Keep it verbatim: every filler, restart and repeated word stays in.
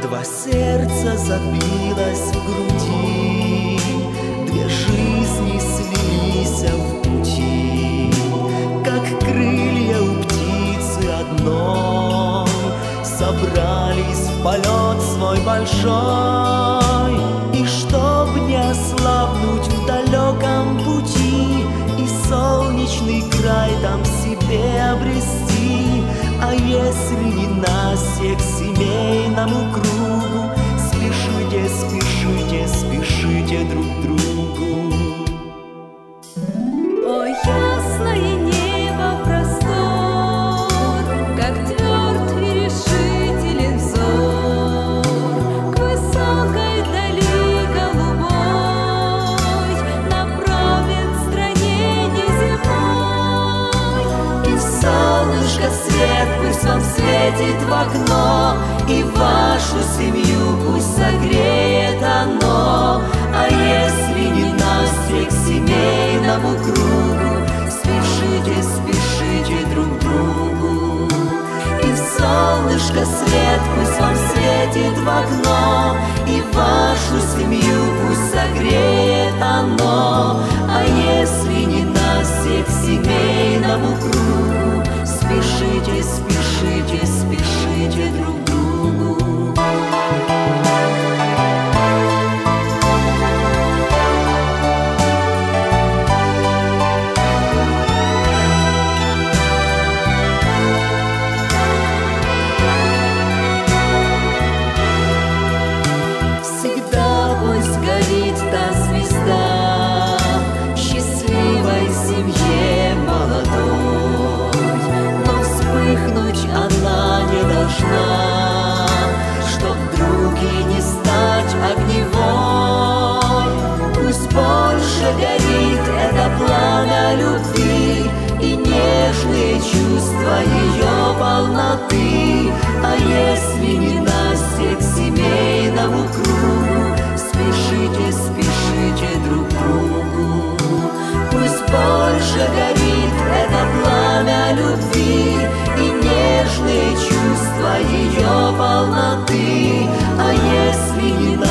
Два сердца забилось в груди, две жизни слились в пути, как крылья у птицы одной, собрались в полет свой большой. И чтоб не ослабнуть в далеком пути, и солнечный край там себе обрести, а если не ненастье к семейному кругу, спешите, спешите, спешите друг к другу. О, ясное небо, простор, как тверд и решителен взор, к высокой дали голубой направлен в стране неземной. И солнышко свет пусть вам светит в окно, и вашу семью пусть согреет оно. А если не ненастье к семейному кругу, спешите, спешите друг к другу. И солнышко свет пусть вам светит в окно, и вашу семью пусть согреет оно. А если не ненастье к семейному кругу, спешите, спешите, спешите друг к другу. Всегда пусть горит та звезда в счастливой семье молодой, но вспыхнуть она не должна, чтоб вдруг и не стать огневой. Пусть больше горит это пламя любви и нежные чувства ее полноты. А если не ненастье к семейному кругу, спешите, спешите друг к другу. Пусть больше горит это пламя любви и нежные чувства ее полноты. А если не